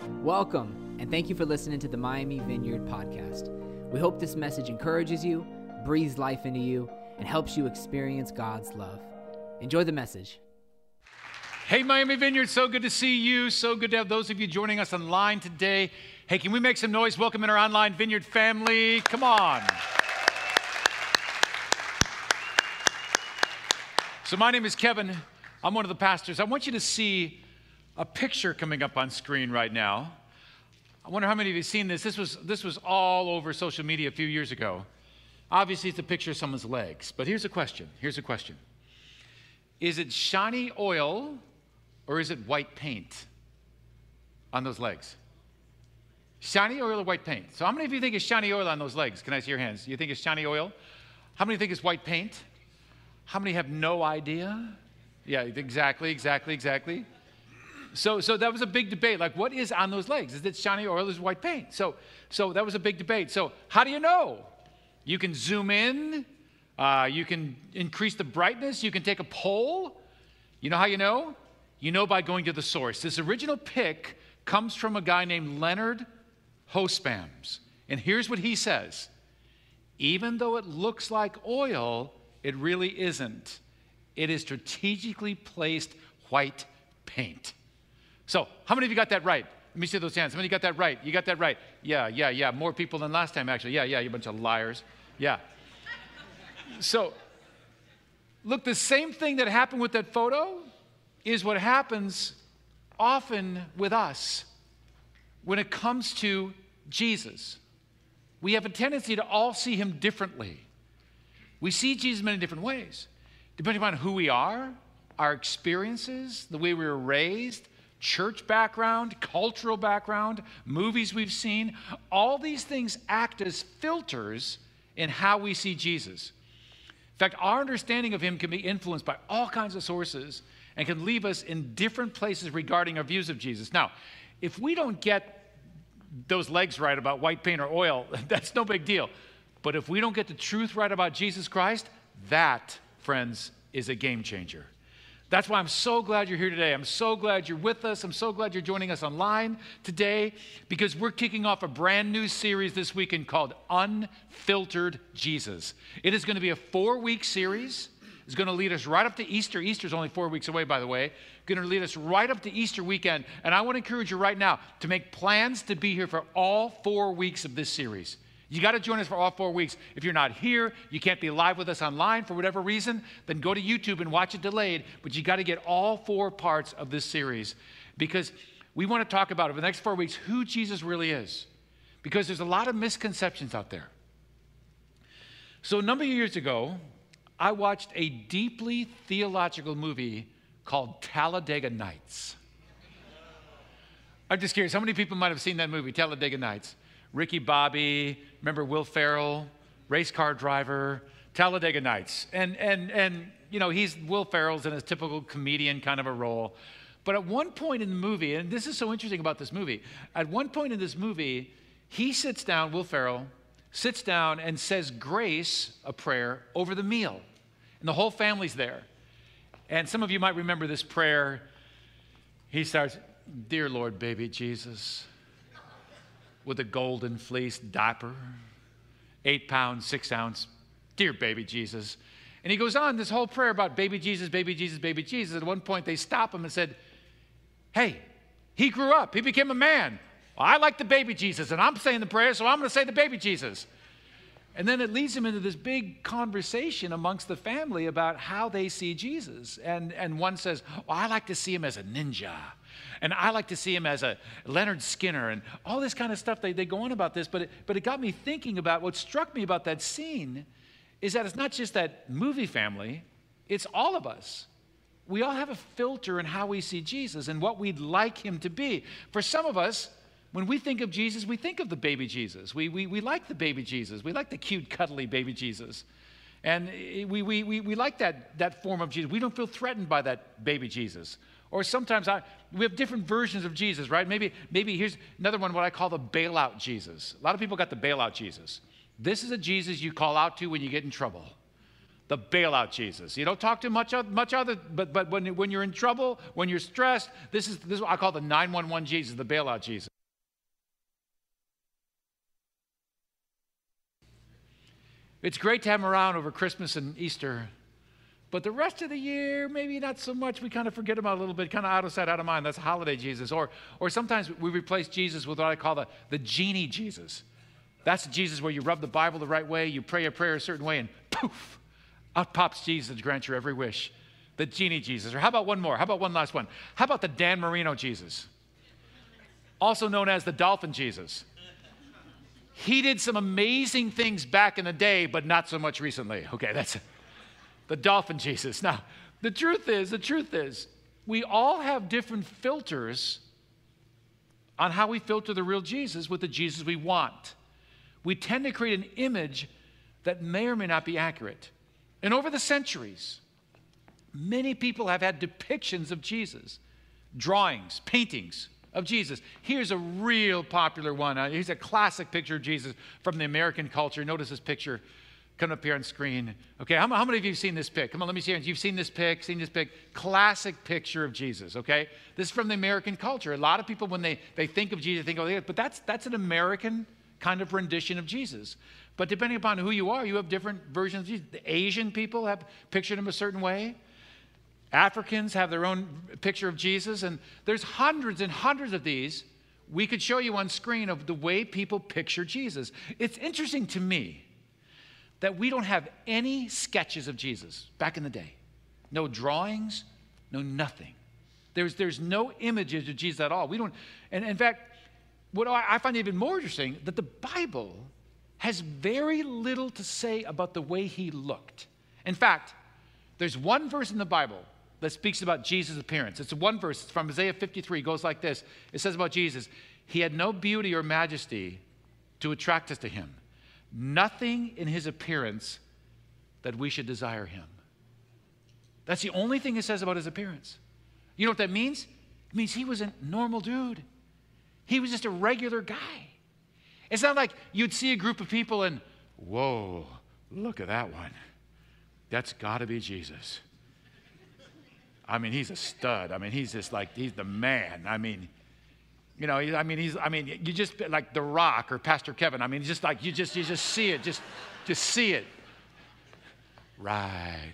Welcome, and thank you for listening to the Miami Vineyard Podcast. We hope this message encourages you, breathes life into you, and helps you experience God's love. Enjoy the message. Hey, Miami Vineyard, so good to see you. So good to have those of you joining us online today. Hey, can we make some noise welcoming our online Vineyard family? Come on. So my name is Kevin. I'm one of the pastors. I want you to see a picture coming up on screen right now. I wonder how many of you have seen this. This was all over social media a few years ago. Obviously, it's a picture of someone's legs. But here's a question. Is it shiny oil or is it white paint on those legs? Shiny oil or white paint? So how many of you think it's shiny oil on those legs? Can I see your hands? You think it's shiny oil? How many think it's white paint? How many have no idea? Yeah, exactly. So that was a big debate. Like, what is on those legs? Is it shiny oil or is it white paint? So that was a big debate. So how do you know? You can zoom in. You can increase the brightness. You can take a poll. You know how you know? You know by going to the source. This original pic comes from a guy named Leonard Hospams. And here's what he says. Even though it looks like oil, it really isn't. It is strategically placed white paint. So, how many of you got that right? Let me see those hands. How many got that right? You got that right. Yeah. More people than last time, actually. Yeah, you bunch of liars. Yeah. So, look, the same thing that happened with that photo is what happens often with us when it comes to Jesus. We have a tendency to all see him differently. We see Jesus in many different ways, depending on who we are, our experiences, the way we were raised, church background, cultural background, movies we've seen. All these things act as filters in how we see Jesus. In fact, our understanding of him can be influenced by all kinds of sources and can leave us in different places regarding our views of Jesus. Now, if we don't get those legs right about white paint or oil, that's no big deal. But if we don't get the truth right about Jesus Christ, that, friends, is a game changer. That's why I'm so glad you're here today. I'm so glad you're with us. I'm so glad you're joining us online today because we're kicking off a brand new series this weekend called Unfiltered Jesus. It is going to be a 4-week series. It's going to lead us right up to Easter. Easter's only 4 weeks away, by the way. Going to lead us right up to Easter weekend. And I want to encourage you right now to make plans to be here for all 4 weeks of this series. You got to join us for all 4 weeks. If you're not here, you can't be live with us online for whatever reason, then go to YouTube and watch it delayed. But you got to get all 4 parts of this series because we want to talk about over the next 4 weeks who Jesus really is. Because there's a lot of misconceptions out there. So a number of years ago, I watched a deeply theological movie called Talladega Nights. I'm just curious, how many people might have seen that movie, Talladega Nights? Ricky Bobby, remember Will Ferrell, race car driver, Talladega Nights. And you know, Will Ferrell's in a typical comedian kind of a role. But at one point in the movie, and this is so interesting about this movie, at one point in this movie, Will Ferrell sits down and says grace, a prayer, over the meal. And the whole family's there. And some of you might remember this prayer. He starts, "Dear Lord, baby Jesus, with a golden fleece diaper, 8 pounds, 6 ounce, dear baby Jesus." And he goes on this whole prayer about baby Jesus, baby Jesus, baby Jesus. At one point, they stop him and said, "Hey, he grew up. He became a man. Well, I like the baby Jesus, and I'm saying the prayer, so I'm going to say the baby Jesus." And then it leads him into this big conversation amongst the family about how they see Jesus. And one says, "Well, I like to see him as a ninja. And I like to see him as a Leonard Skinner," and all this kind of stuff. They go on about this, but it got me thinking about what struck me about that scene is that it's not just that movie family, it's all of us. We all have a filter in how we see Jesus and what we'd like him to be. For some of us, when we think of Jesus, we think of the baby Jesus. We like the baby Jesus. We like the cute, cuddly baby Jesus. And we like that form of Jesus. We don't feel threatened by that baby Jesus. Or sometimes we have different versions of Jesus, right? Maybe here's another one, what I call the bailout Jesus. A lot of people got the bailout Jesus. This is a Jesus you call out to when you get in trouble. the bailout Jesus. You don't talk to much other, but when you're in trouble, when you're stressed, this is what I call the 911 Jesus, the bailout Jesus. It's great to have him around over Christmas and Easter, but the rest of the year, maybe not so much. We kind of forget about it a little bit, kind of out of sight, out of mind. That's holiday Jesus. Or sometimes we replace Jesus with what I call the genie Jesus. That's the Jesus where you rub the Bible the right way, you pray a prayer a certain way, and poof, out pops Jesus to grant your every wish. The genie Jesus. Or how about one more? How about one last one? How about the Dan Marino Jesus? Also known as the dolphin Jesus. He did some amazing things back in the day, but not so much recently. Okay, that's it. The dolphin Jesus. Now, the truth is, we all have different filters on how we filter the real Jesus with the Jesus we want. We tend to create an image that may or may not be accurate. And over the centuries, many people have had depictions of Jesus, drawings, paintings of Jesus. Here's a real popular one. Here's a classic picture of Jesus from the American culture. Notice this picture coming up here on screen. Okay, how many of you have seen this pic? Come on, let me see it. You've seen this pic, Classic picture of Jesus, okay? This is from the American culture. A lot of people, when they think of Jesus, think, oh, but that's an American kind of rendition of Jesus. But depending upon who you are, you have different versions of Jesus. The Asian people have pictured him a certain way. Africans have their own picture of Jesus. And there's hundreds and hundreds of these we could show you on screen of the way people picture Jesus. It's interesting to me that we don't have any sketches of Jesus back in the day. No drawings, no nothing. There's no images of Jesus at all. We don't, and in fact, what I find even more interesting, that the Bible has very little to say about the way he looked. In fact, there's one verse in the Bible that speaks about Jesus' appearance. It's one verse, it's from Isaiah 53. It goes like this. It says about Jesus, he had no beauty or majesty to attract us to him. Nothing in his appearance that we should desire him. That's the only thing it says about his appearance. You know what that means? It means he was a normal dude. He was just a regular guy. It's not like you'd see a group of people and, whoa, look at that one. That's got to be Jesus. I mean, he's a stud. I mean, he's just like, he's the man. I mean, you know, you just like The Rock or Pastor Kevin. I mean, just like, you just see it, just see it. Right.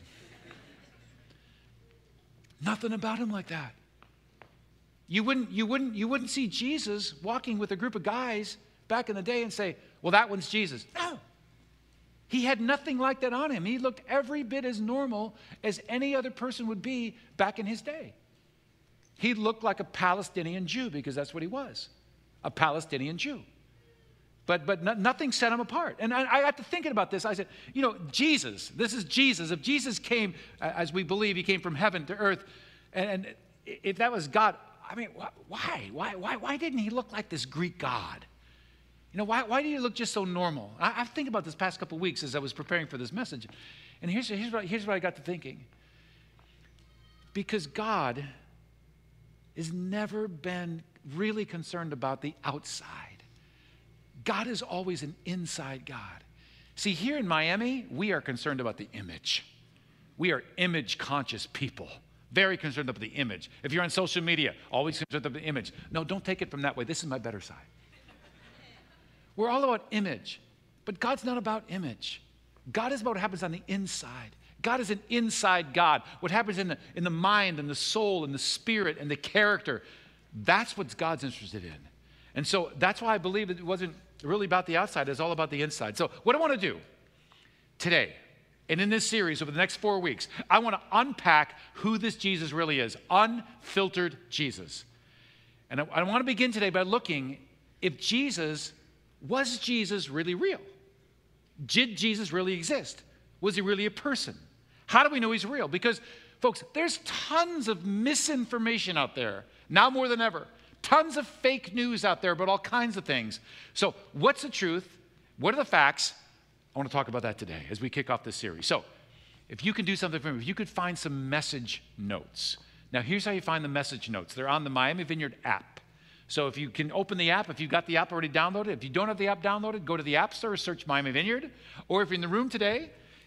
Nothing about him like that. You wouldn't see Jesus walking with a group of guys back in the day and say, well, that one's Jesus. No. He had nothing like that on him. He looked every bit as normal as any other person would be back in his day. He looked like a Palestinian Jew because that's what he was, a Palestinian Jew. But nothing set him apart. And I got to thinking about this. I said, you know, Jesus, this is Jesus. If Jesus came, as we believe, he came from heaven to earth, and if that was God, I mean, why didn't he look like this Greek god? You know, why did he look just so normal? I think about this past couple of weeks as I was preparing for this message. And here's what I got to thinking. Because God has never been really concerned about the outside. God is always an inside God. See, here in Miami, we are concerned about the image. We are image-conscious people. Very concerned about the image. If you're on social media, always concerned about the image. No, don't take it from that way. This is my better side. We're all about image, but God's not about image. God is about what happens on the inside. God is an inside God. What happens in the mind and the soul and the spirit and the character, that's what God's interested in. And so that's why I believe it wasn't really about the outside. It's all about the inside. So what I want to do today, and in this series over the next 4 weeks, I want to unpack who this Jesus really is, unfiltered Jesus. And I want to begin today by looking if was Jesus really real? Did Jesus really exist? Was he really a person? How do we know he's real? Because, folks, there's tons of misinformation out there, now more than ever. Tons of fake news out there about all kinds of things. So what's the truth? What are the facts? I want to talk about that today as we kick off this series. So if you can do something for me, if you could find some message notes. Now, here's how you find the message notes. They're on the Miami Vineyard app. So if you can open the app, if you've got the app already downloaded, if you don't have the app downloaded, go to the App Store, search Miami Vineyard. Or if you're in the room today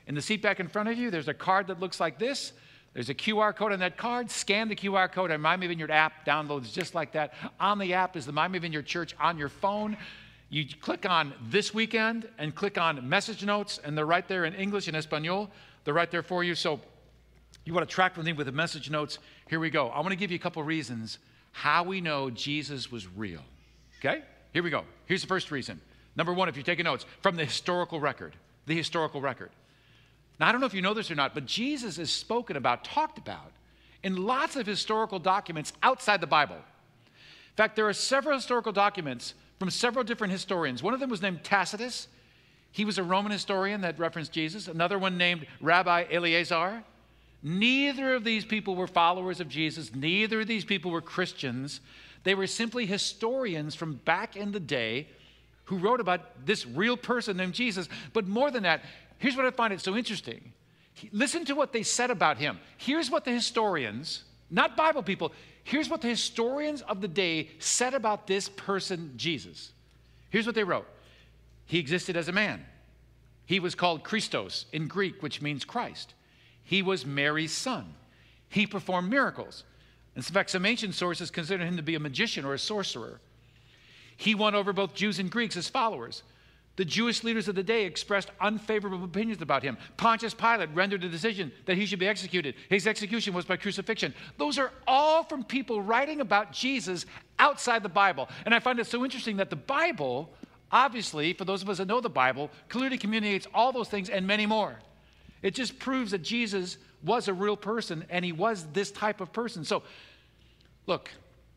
In the seat back in front of you, there's a card that looks like this. There's a QR code on that card. Scan the QR code, and Miami Vineyard app downloads just like that. On the app is the Miami Vineyard Church on your phone. You click on This Weekend and click on Message Notes, and they're right there in English and Espanol. They're right there for you. So you want to track with me with the message notes. Here we go. I want to give you a couple reasons how we know Jesus was real. Okay? Here we go. Here's the first reason. Number one, if you're taking notes, from the historical record. The historical record. Now, I don't know if you know this or not, but Jesus is spoken about, talked about, in lots of historical documents outside the Bible. In fact, there are several historical documents from several different historians. One of them was named Tacitus. He was a Roman historian that referenced Jesus. Another one named Rabbi Eleazar. Neither of these people were followers of Jesus. Neither of these people were Christians. They were simply historians from back in the day who wrote about this real person named Jesus. But more than that, here's what I find it so interesting. Listen to what they said about him. Here's what the historians, not Bible people, here's what the historians of the day said about this person, Jesus. Here's what they wrote. He existed as a man. He was called Christos in Greek, which means Christ. He was Mary's son. He performed miracles. In fact, some ancient sources consider him to be a magician or a sorcerer. He won over both Jews and Greeks as followers. The Jewish leaders of the day expressed unfavorable opinions about him. Pontius Pilate rendered a decision that he should be executed. His execution was by crucifixion. Those are all from people writing about Jesus outside the Bible. And I find it so interesting that the Bible, obviously, for those of us that know the Bible, clearly communicates all those things and many more. It just proves that Jesus was a real person, and he was this type of person. So, look,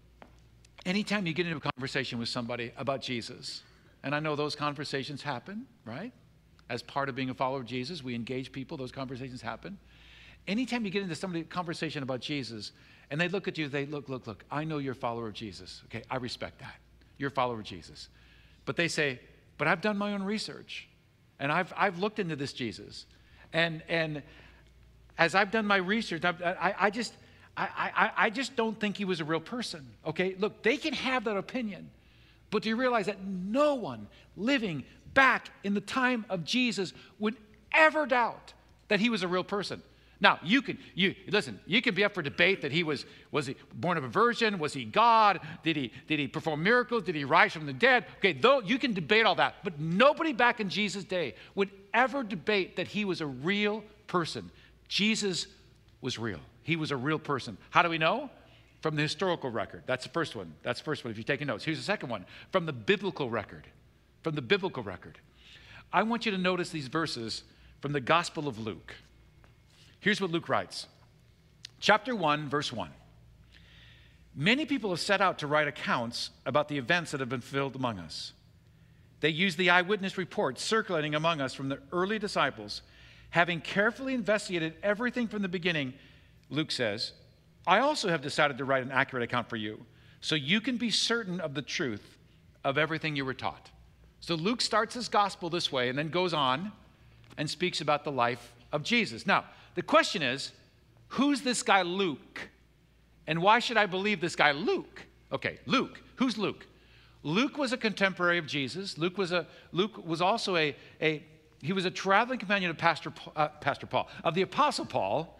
anytime you get into a conversation with somebody about Jesus, and I know those conversations happen, right? As part of being a follower of Jesus, we engage people, those conversations happen. Anytime you get into somebody's conversation about Jesus, and they look at you, they look, I know you're a follower of Jesus. Okay, I respect that. You're a follower of Jesus. But they say, but I've done my own research, and I've looked into this Jesus. And as I've done my research, I just don't think he was a real person. Okay, look, they can have that opinion. But do you realize that no one living back in the time of Jesus would ever doubt that he was a real person? Now, you can be up for debate that was he born of a virgin? Was he God? Did he perform miracles? Did he rise from the dead? Okay, though you can debate all that, but nobody back in Jesus' day would ever debate that he was a real person. Jesus was real. He was a real person. How do we know? From the historical record. That's the first one. That's the first one if you're taking notes. Here's the second one. From the biblical record. From the biblical record. I want you to notice these verses from the Gospel of Luke. Here's what Luke writes. Chapter 1, verse 1. Many people have set out to write accounts about the events that have been fulfilled among us. They use the eyewitness reports circulating among us from the early disciples. Having carefully investigated everything from the beginning, Luke says, I also have decided to write an accurate account for you, so you can be certain of the truth of everything you were taught. So Luke starts his gospel this way and then goes on and speaks about the life of Jesus. Now, the question is, who's this guy Luke? And why should I believe this guy Luke? Okay, Luke. Who's Luke? Luke was a contemporary of Jesus. Luke was also a traveling companion of the Apostle Paul,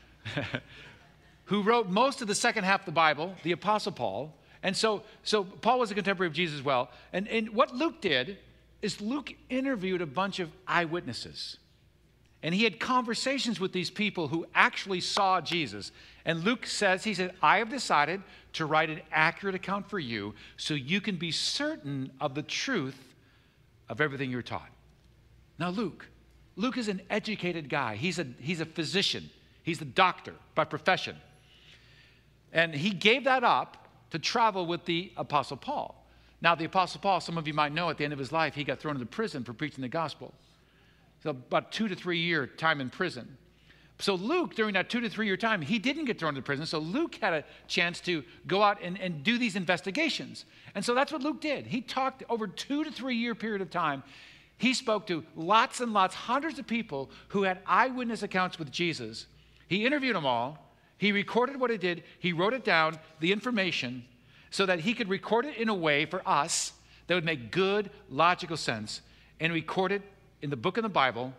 who wrote most of the second half of the Bible, the Apostle Paul. And so Paul was a contemporary of Jesus as well. And what Luke did is Luke interviewed a bunch of eyewitnesses. And he had conversations with these people who actually saw Jesus. And Luke says, he said, I have decided to write an accurate account for you so you can be certain of the truth of everything you're taught. Now Luke is an educated guy. He's a physician. He's a doctor by profession. And he gave that up to travel with the Apostle Paul. Now, the Apostle Paul, some of you might know, at the end of his life, he got thrown into prison for preaching the gospel. So about 2 to 3 year time in prison. So Luke, during that 2 to 3 year time, he didn't get thrown into prison. So Luke had a chance to go out and do these investigations. And so that's what Luke did. He talked over 2 to 3 year period of time. He spoke to lots and lots, hundreds of people who had eyewitness accounts with Jesus. He interviewed them all. He recorded what he did. He wrote it down, the information, so that he could record it in a way for us that would make good, logical sense, and record it in the book of the Bible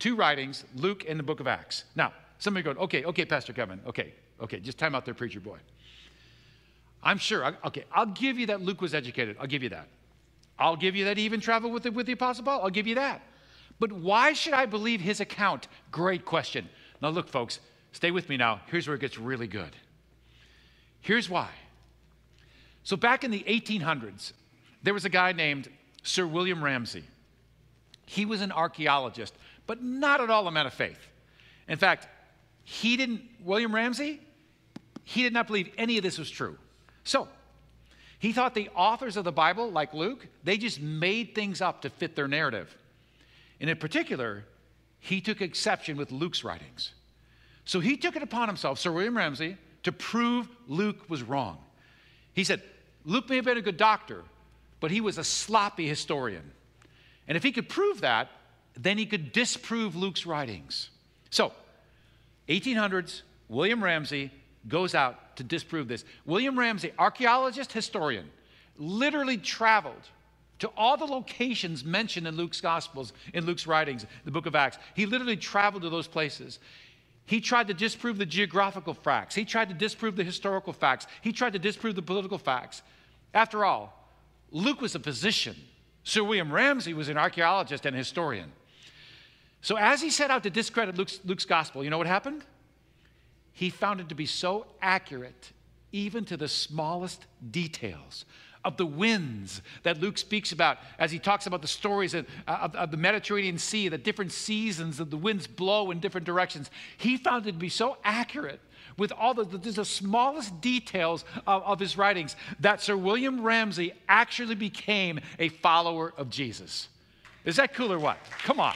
two writings, Luke and the book of Acts. Now, somebody going, okay, Pastor Kevin, okay, just time out there, preacher boy. I'm sure, I'll give you that Luke was educated. I'll give you that. I'll give you that he even traveled with the Apostle Paul. I'll give you that. But why should I believe his account? Great question. Now look, folks, stay with me now. Here's where it gets really good. Here's why. So back in the 1800s, there was a guy named Sir William Ramsay. He was an archaeologist, but not at all a man of faith. In fact, William Ramsay, he did not believe any of this was true. So he thought the authors of the Bible, like Luke, they just made things up to fit their narrative. And in particular, he took exception with Luke's writings. So he took it upon himself, Sir William Ramsay, to prove Luke was wrong. He said, Luke may have been a good doctor, but he was a sloppy historian. And if he could prove that, then he could disprove Luke's writings. So, 1800s, William Ramsay goes out to disprove this. William Ramsay, archaeologist, historian, literally traveled to all the locations mentioned in Luke's Gospels, in Luke's writings, the book of Acts. He literally traveled to those places. He tried to disprove the geographical facts. He tried to disprove the historical facts. He tried to disprove the political facts. After all, Luke was a physician. Sir William Ramsay was an archaeologist and a historian. So as he set out to discredit Luke's gospel, you know what happened? He found it to be so accurate, even to the smallest details of the winds that Luke speaks about as he talks about the stories of the Mediterranean Sea, the different seasons that the winds blow in different directions. He found it to be so accurate with all the smallest details of his writings that Sir William Ramsay actually became a follower of Jesus. Is that cool or what? Come on.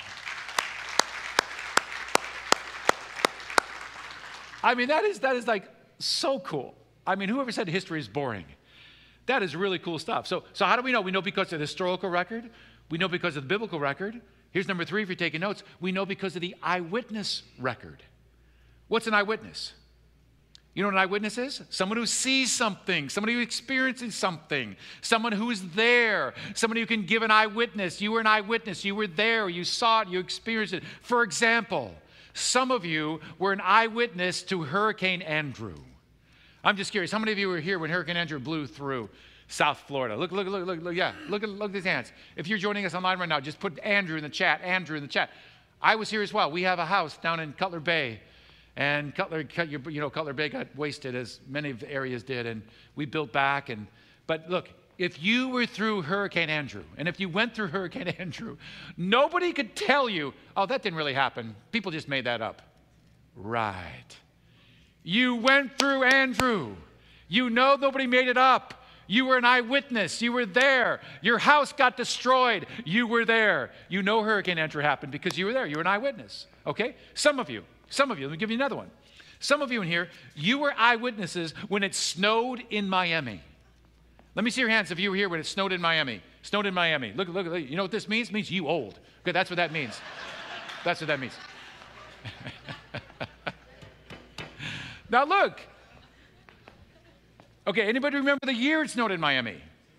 I mean, that is like so cool. I mean, whoever said history is boring? That is really cool stuff. So how do we know? We know because of the historical record. We know because of the biblical record. Here's number 3 if you're taking notes. We know because of the eyewitness record. What's an eyewitness? You know what an eyewitness is? Someone who sees something, somebody who experiences something, someone who is there, somebody who can give an eyewitness. You were an eyewitness. You were there. You saw it. You experienced it. For example, some of you were an eyewitness to Hurricane Andrew. I'm just curious, how many of you were here when Hurricane Andrew blew through South Florida? Look, yeah, look at these hands. If you're joining us online right now, just put Andrew in the chat, Andrew in the chat. I was here as well. We have a house down in Cutler Bay, and Cutler Bay got wasted, as many of the areas did, and we built back. But look, if you were through Hurricane Andrew, and if you went through Hurricane Andrew, nobody could tell you, oh, that didn't really happen. People just made that up. Right. You went through Andrew. You know nobody made it up. You were an eyewitness. You were there. Your house got destroyed. You were there. You know Hurricane Andrew happened because you were there. You were an eyewitness. Okay? Some of you, let me give you another one. Some of you in here, you were eyewitnesses when it snowed in Miami. Let me see your hands if you were here when it snowed in Miami. Snowed in Miami. Look. You know what this means? It means you old. Okay, that's what that means. That's what that means. Now look. Okay, anybody remember the year it snowed in Miami?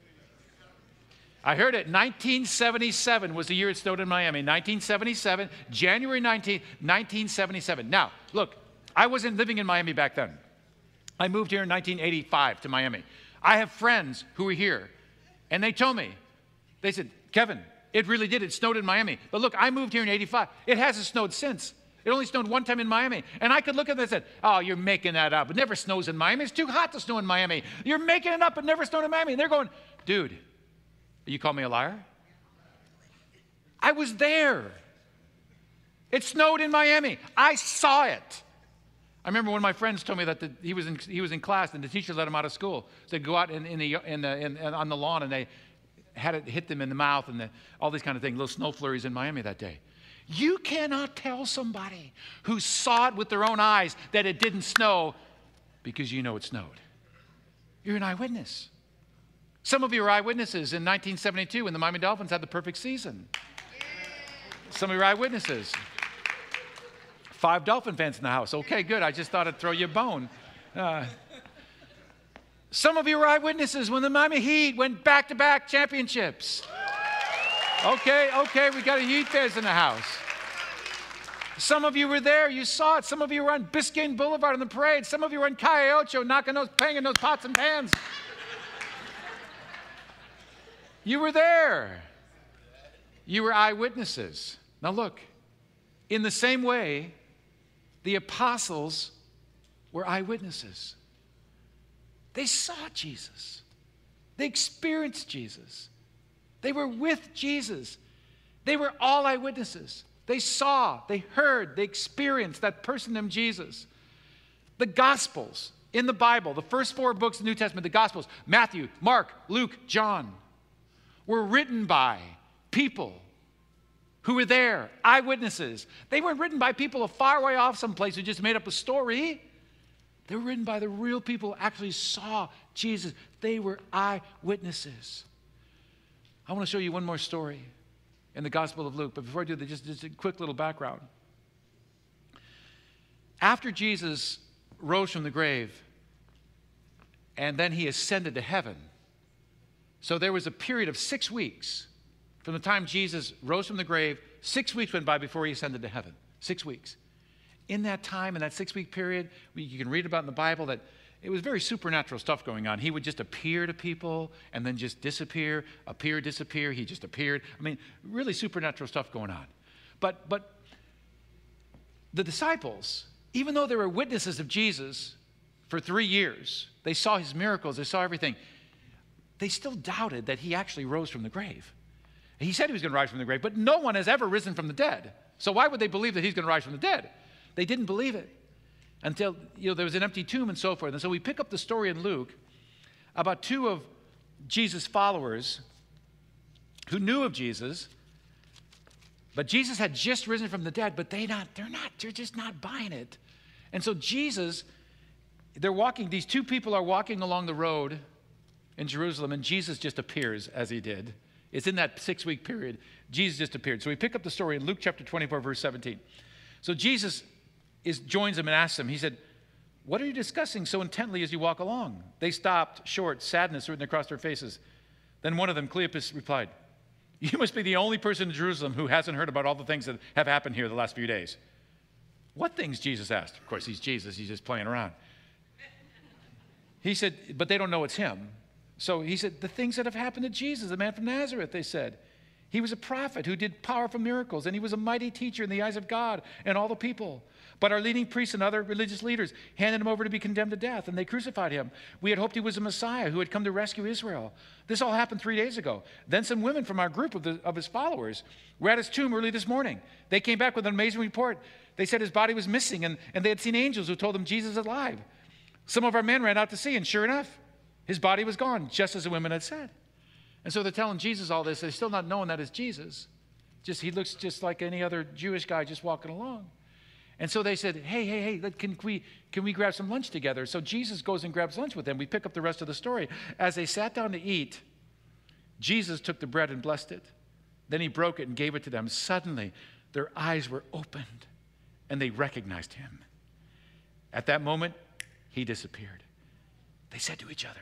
I heard it. 1977 was the year it snowed in Miami. 1977, January 19th, 1977. Now, look, I wasn't living in Miami back then. I moved here in 1985 to Miami. I have friends who were here, and they told me, they said, Kevin, it really did. It snowed in Miami. But look, I moved here in 85. It hasn't snowed since. It only snowed one time in Miami. And I could look at this and say, oh, you're making that up. It never snows in Miami. It's too hot to snow in Miami. You're making it up. It never snowed in Miami. And they're going, dude, you call me a liar? I was there. It snowed in Miami. I saw it. I remember one of my friends told me that he was in class and the teacher let him out of school. So they go out on the lawn and they had it hit them in the mouth and all these kind of things, little snow flurries in Miami that day. You cannot tell somebody who saw it with their own eyes that it didn't snow because you know it snowed. You're an eyewitness. Some of you are eyewitnesses in 1972 when the Miami Dolphins had the perfect season. Some of you are eyewitnesses. 5 Dolphin fans in the house. Okay, good. I just thought I'd throw you a bone. Some of you are eyewitnesses when the Miami Heat went back-to-back championships. Okay, we got a Heat fans in the house. Some of you were there. You saw it. Some of you were on Biscayne Boulevard in the parade. Some of you were in Calle Ocho banging those pots and pans. You were there. You were eyewitnesses. Now look, in the same way, the apostles were eyewitnesses. They saw Jesus. They experienced Jesus. They were with Jesus. They were all eyewitnesses. They saw, they heard, they experienced that person named Jesus. The Gospels in the Bible, the first 4 books of the New Testament, the Gospels, Matthew, Mark, Luke, John, were written by people who were there, eyewitnesses. They weren't written by people a far way off someplace who just made up a story. They were written by the real people who actually saw Jesus. They were eyewitnesses. I want to show you one more story in the Gospel of Luke. But before I do that, just a quick little background. After Jesus rose from the grave, and then he ascended to heaven, so there was a period of 6 weeks from the time Jesus rose from the grave. 6 weeks went by before he ascended to heaven. 6 weeks. In that time, in that 6-week period, you can read about in the Bible that it was very supernatural stuff going on. He would just appear to people and then just disappear, appear, disappear. He just appeared. I mean, really supernatural stuff going on. But the disciples, even though they were witnesses of Jesus for 3 years, they saw his miracles, they saw everything, they still doubted that he actually rose from the grave. He said he was going to rise from the grave, but no one has ever risen from the dead. So why would they believe that he's going to rise from the dead? They didn't believe it until there was an empty tomb and so forth. And so we pick up the story in Luke about 2 of Jesus' followers who knew of Jesus, but Jesus had just risen from the dead, but they're just not buying it. And so these 2 people are walking along the road in Jerusalem, and Jesus just appears as he did. It's in that 6-week period. Jesus just appeared. So we pick up the story in Luke chapter 24, verse 17. So Jesus joins them and asks them, he said, "What are you discussing so intently as you walk along?" They stopped short, sadness written across their faces. Then one of them, Cleopas, replied, "You must be the only person in Jerusalem who hasn't heard about all the things that have happened here the last few days." "What things?" Jesus asked. Of course, he's Jesus. He's just playing around. He said, but they don't know it's him. So he said, "The things that have happened to Jesus, the man from Nazareth," they said. "He was a prophet who did powerful miracles, and he was a mighty teacher in the eyes of God and all the people. But our leading priests and other religious leaders handed him over to be condemned to death, and they crucified him. We had hoped he was a Messiah who had come to rescue Israel. This all happened 3 days ago. Then some women from our group of his followers were at his tomb early this morning. They came back with an amazing report. They said his body was missing, and they had seen angels who told them Jesus is alive. Some of our men ran out to see, and sure enough, his body was gone, just as the women had said." And so they're telling Jesus all this. They're still not knowing that it's Jesus. He looks just like any other Jewish guy just walking along. And so they said, hey, can we grab some lunch together? So Jesus goes and grabs lunch with them. We pick up the rest of the story. As they sat down to eat, Jesus took the bread and blessed it. Then he broke it and gave it to them. Suddenly, their eyes were opened, and they recognized him. At that moment, he disappeared. They said to each other,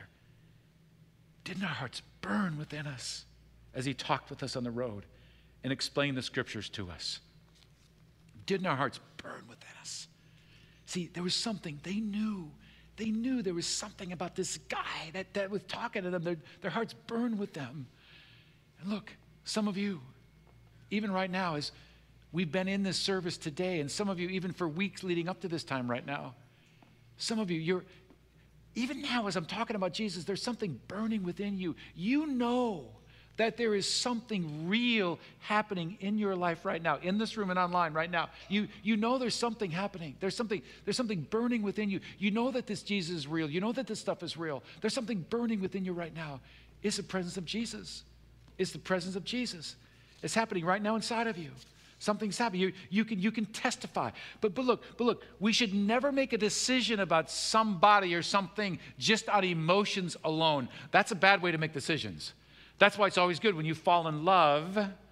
"Didn't our hearts burn within us as he talked with us on the road and explained the scriptures to us?" Didn't our hearts burn within us? See, there was something they knew. They knew there was something about this guy that was talking to them. Their hearts burned with them. And look, some of you, even right now, as we've been in this service today, and some of you even for weeks leading up to this time right now, some of you, even now as I'm talking about Jesus, there's something burning within you. You know that there is something real happening in your life right now, in this room and online right now. You know there's something happening. There's something burning within you. You know that this Jesus is real. You know that this stuff is real. There's something burning within you right now. It's the presence of Jesus. It's the presence of Jesus. It's happening right now inside of you. Something's happening. You can testify. But look, we should never make a decision about somebody or something just on emotions alone. That's a bad way to make decisions. That's why it's always good when you fall in love,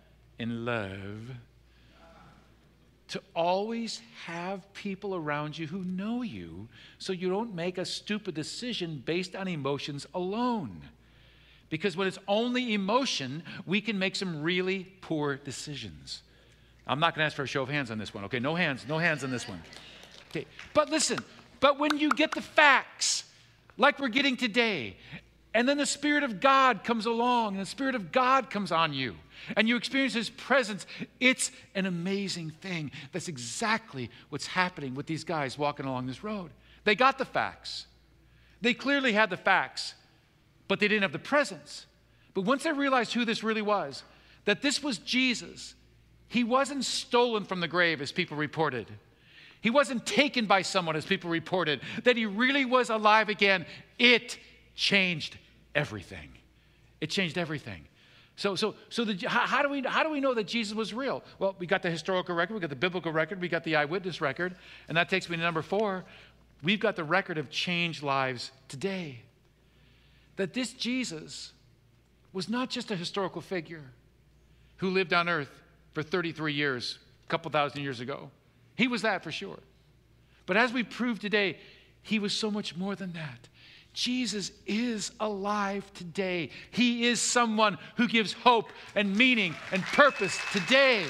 to always have people around you who know you so you don't make a stupid decision based on emotions alone. Because when it's only emotion, we can make some really poor decisions. I'm not going to ask for a show of hands on this one. Okay, no hands on this one. Okay, but listen, but when you get the facts, like we're getting today, and then the Spirit of God comes along, and the Spirit of God comes on you, and you experience His presence, it's an amazing thing. That's exactly what's happening with these guys walking along this road. They got the facts. They clearly had the facts, but they didn't have the presence. But once they realized who this really was, that this was Jesus, He wasn't stolen from the grave as people reported. He wasn't taken by someone as people reported. That He really was alive again. It changed everything. It changed everything. So how do we know that Jesus was real? Well, we got the historical record, we got the biblical record, we got the eyewitness record, and that takes me to number 4. We've got the record of changed lives today. That this Jesus was not just a historical figure who lived on earth for 33 years, a couple thousand years ago. He was that for sure. But as we proved today, He was so much more than that. Jesus is alive today. He is someone who gives hope and meaning and purpose today.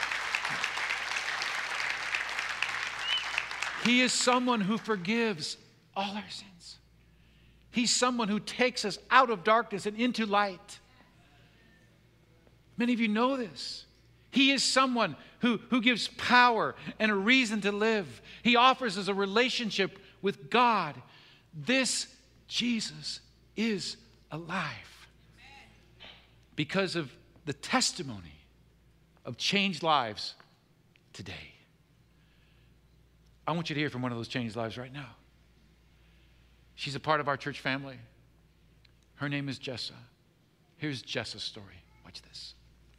He is someone who forgives all our sins. He's someone who takes us out of darkness and into light. Many of you know this. He is someone who gives power and a reason to live. He offers us a relationship with God. This Jesus is alive because of the testimony of changed lives today. I want you to hear from one of those changed lives right now. She's a part of our church family. Her name is Jessa. Here's Jessa's story. Watch this.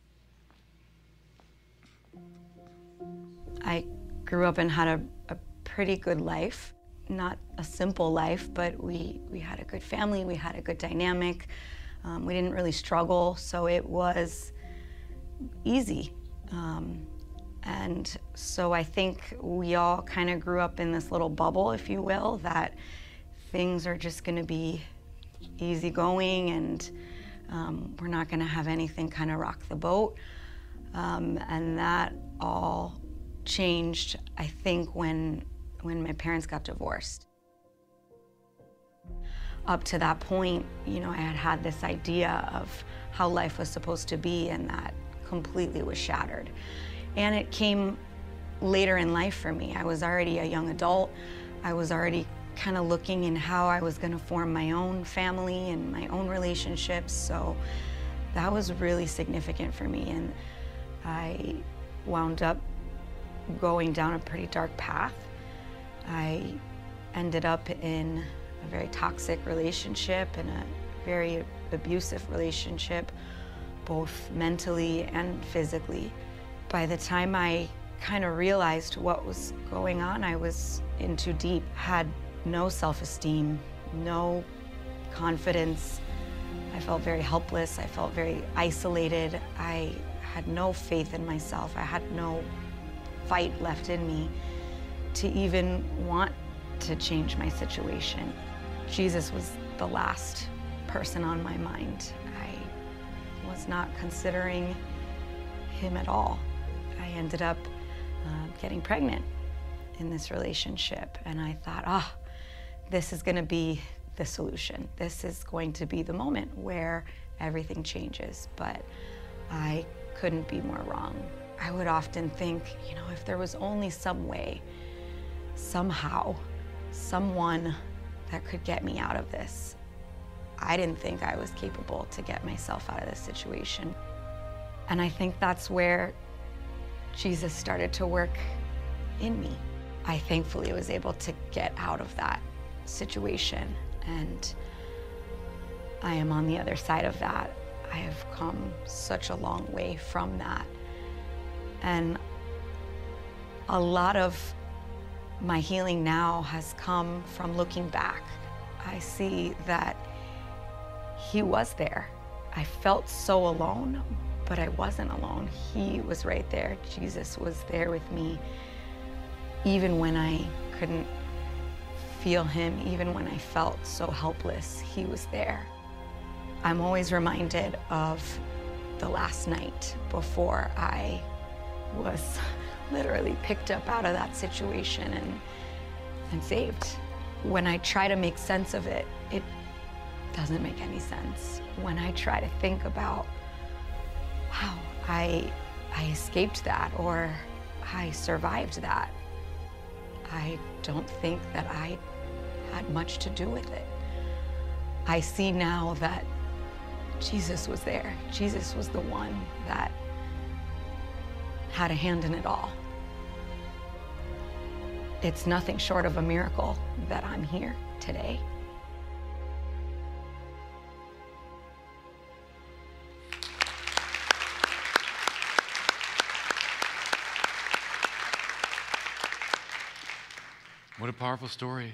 I grew up and had a pretty good life. Not a simple life, but we had a good family, we had a good dynamic. We didn't really struggle, so it was easy. And so I think we all kind of grew up in this little bubble, if you will, that things are just gonna be easygoing and we're not gonna have anything kind of rock the boat. And that all changed, I think, when my parents got divorced. Up to that point, you know, I had this idea of how life was supposed to be, and that completely was shattered. And it came later in life for me. I was already a young adult. I was already kind of looking in how I was going to form my own family and my own relationships. So that was really significant for me. And I wound up going down a pretty dark path. I ended up in a very toxic relationship and a very abusive relationship, both mentally and physically. By the time I kind of realized what was going on, I was in too deep, had no self-esteem, no confidence. I felt very helpless. I felt very isolated. I had no faith in myself. I had no fight left in me to even want to change my situation. Jesus was the last person on my mind. I was not considering Him at all. I ended up getting pregnant in this relationship, and I thought, this is gonna be the solution. This is going to be the moment where everything changes, but I couldn't be more wrong. I would often think, you know, if there was only some way, somehow, someone that could get me out of this. I didn't think I was capable to get myself out of this situation. And I think that's where Jesus started to work in me. I thankfully was able to get out of that situation, and I am on the other side of that. I have come such a long way from that. And a lot of my healing now has come from looking back. I see that He was there. I felt so alone, but I wasn't alone. He was right there. Jesus was there with me, even when I couldn't feel Him, even when I felt so helpless, He was there. I'm always reminded of the last night before I was literally picked up out of that situation and saved. When I try to make sense of it, it doesn't make any sense. When I try to think about, wow, I escaped that, or I survived that, I don't think that I had much to do with it. I see now that Jesus was there. Jesus was the one that had a hand in it all. It's nothing short of a miracle that I'm here today. What a powerful story.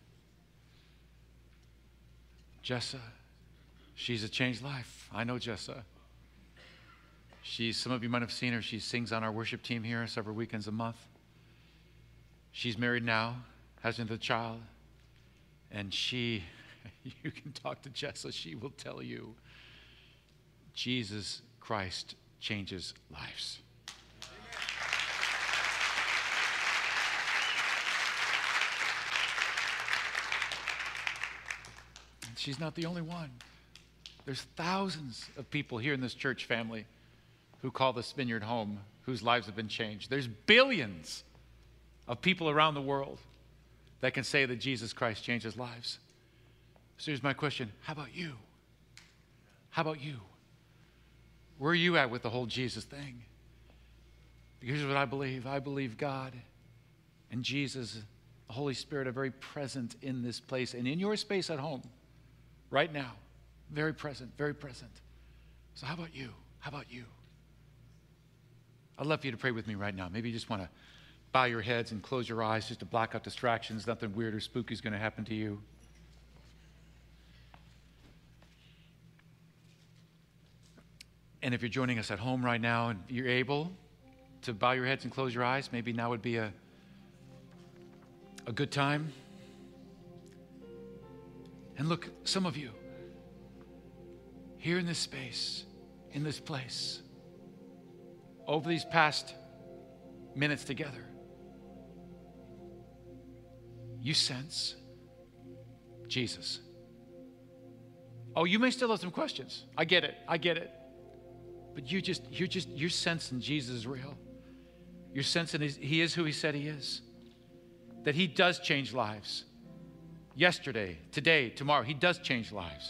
Jessa, she's a changed life. I know Jessa. Some of you might have seen her. She sings on our worship team here several weekends a month. She's married now, has another child, and you can talk to Jessa, she will tell you, Jesus Christ changes lives. And she's not the only one. There's thousands of people here in this church family who call this vineyard home, whose lives have been changed. There's billions of people around the world that can say that Jesus Christ changes lives. So here's my question. How about you? How about you? Where are you at with the whole Jesus thing? Because here's what I believe. I believe God and Jesus, the Holy Spirit, are very present in this place and in your space at home right now. Very present, very present. So how about you? How about you? I'd love for you to pray with me right now. Maybe you just want to bow your heads and close your eyes just to block out distractions. Nothing weird or spooky is going to happen to you. And if you're joining us at home right now and you're able to bow your heads and close your eyes, maybe now would be a good time. And look, some of you here in this space, in this place, over these past minutes together, you sense Jesus. Oh, you may still have some questions. I get it. But you're sensing Jesus is real. You're sensing he is who he said he is. That he does change lives. Yesterday, today, tomorrow, he does change lives.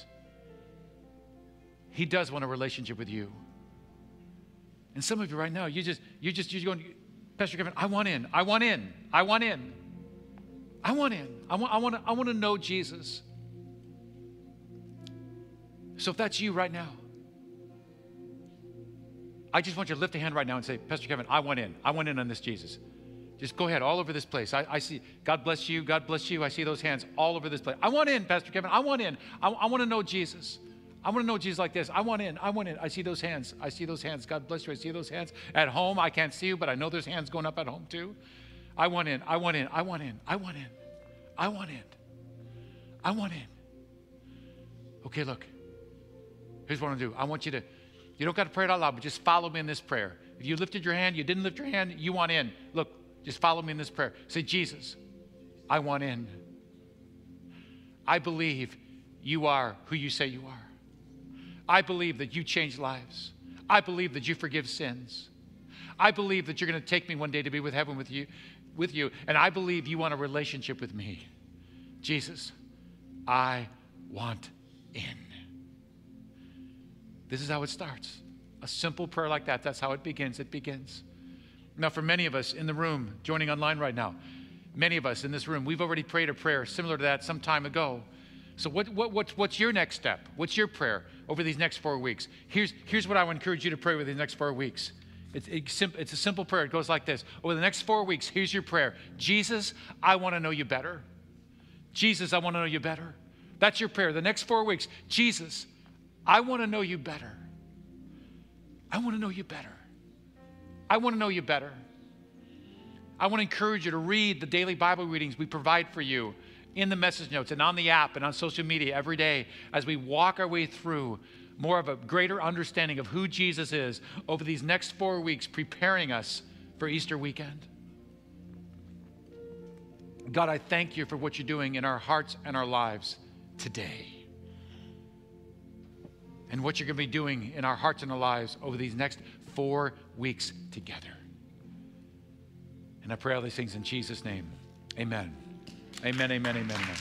He does want a relationship with you. And some of you right now, you're going, Pastor Kevin, I want in. I want to know Jesus. So if that's you right now, I just want you to lift a hand right now and say, Pastor Kevin, I want in. I want in on this Jesus. Just go ahead, all over this place. I see, God bless you, God bless you. I see those hands all over this place. I want in, Pastor Kevin. I want in. I want to know Jesus. I want to know Jesus like this. I want in. I see those hands. God bless you. I see those hands. At home, I can't see you, but I know there's hands going up at home too. I want in. Okay, look. Here's what I'm going to do. I want you to, you don't got to pray it out loud, but just follow me in this prayer. If you lifted your hand, you didn't lift your hand, you want in. Look, just follow me in this prayer. Say, Jesus, I want in. I believe you are who you say you are. I believe that you change lives. I believe that you forgive sins. I believe that you're going to take me one day to be with heaven with you. And I believe you want a relationship with me. Jesus, I want in. This is how it starts. A simple prayer like that, that's how it begins. It begins. Now, for many of us in the room, joining online right now, many of us in this room, we've already prayed a prayer similar to that some time ago. So what's your next step? What's your prayer over these next 4 weeks? Here's what I would encourage you to pray with these next 4 weeks. It's a simple prayer. It goes like this. Over the next 4 weeks, here's your prayer. Jesus, I want to know you better. Jesus, I want to know you better. That's your prayer. The next 4 weeks, Jesus, I want to know you better. I want to know you better. I want to know you better. I want to encourage you to read the daily Bible readings we provide for you in the message notes and on the app and on social media every day as we walk our way through more of a greater understanding of who Jesus is over these next 4 weeks, preparing us for Easter weekend. God, I thank you for what you're doing in our hearts and our lives today. And what you're going to be doing in our hearts and our lives over these next 4 weeks together. And I pray all these things in Jesus' name. Amen. Amen, amen, amen, amen.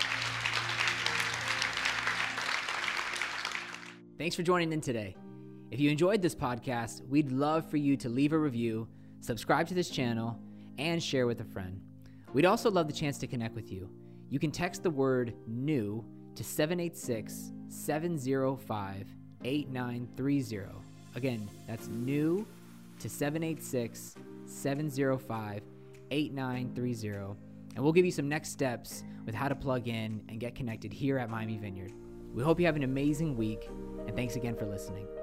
Thanks for joining in today. If you enjoyed this podcast, we'd love for you to leave a review, subscribe to this channel, and share with a friend. We'd also love the chance to connect with you. You can text the word NEW to 786-705-8930. Again, that's NEW to 786-705-8930. And we'll give you some next steps with how to plug in and get connected here at Miami Vineyard. We hope you have an amazing week, and thanks again for listening.